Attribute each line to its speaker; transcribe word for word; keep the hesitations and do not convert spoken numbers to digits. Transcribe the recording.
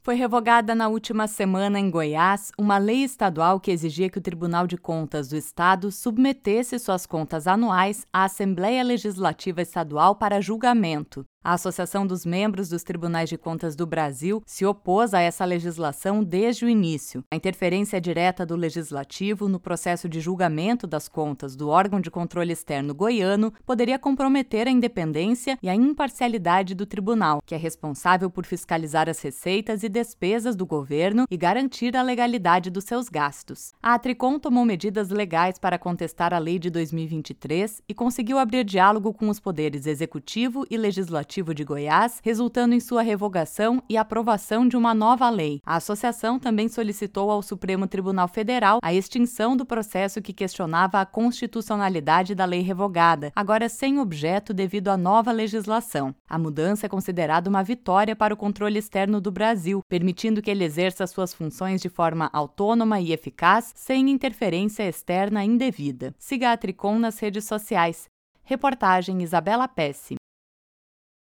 Speaker 1: Foi revogada na última semana em Goiás uma lei estadual que exigia que o Tribunal de Contas do Estado submetesse suas contas anuais à Assembleia Legislativa Estadual para julgamento. A Associação dos Membros dos Tribunais de Contas do Brasil se opôs a essa legislação desde o início. A interferência direta do Legislativo no processo de julgamento das contas do órgão de controle externo goiano poderia comprometer a independência e a imparcialidade do tribunal, que é responsável por fiscalizar as receitas e despesas do governo e garantir a legalidade dos seus gastos. A Atricom tomou medidas legais para contestar a lei de dois mil e vinte e três e conseguiu abrir diálogo com os poderes executivo e legislativo de Goiás, resultando em sua revogação e aprovação de uma nova lei. A associação também solicitou ao Supremo Tribunal Federal a extinção do processo que questionava a constitucionalidade da lei revogada, agora sem objeto devido à nova legislação. A mudança é considerada uma vitória para o controle externo do Brasil, permitindo que ele exerça suas funções de forma autônoma e eficaz, sem interferência externa indevida. Siga a Atricom nas redes sociais. Reportagem Isabela Pesce.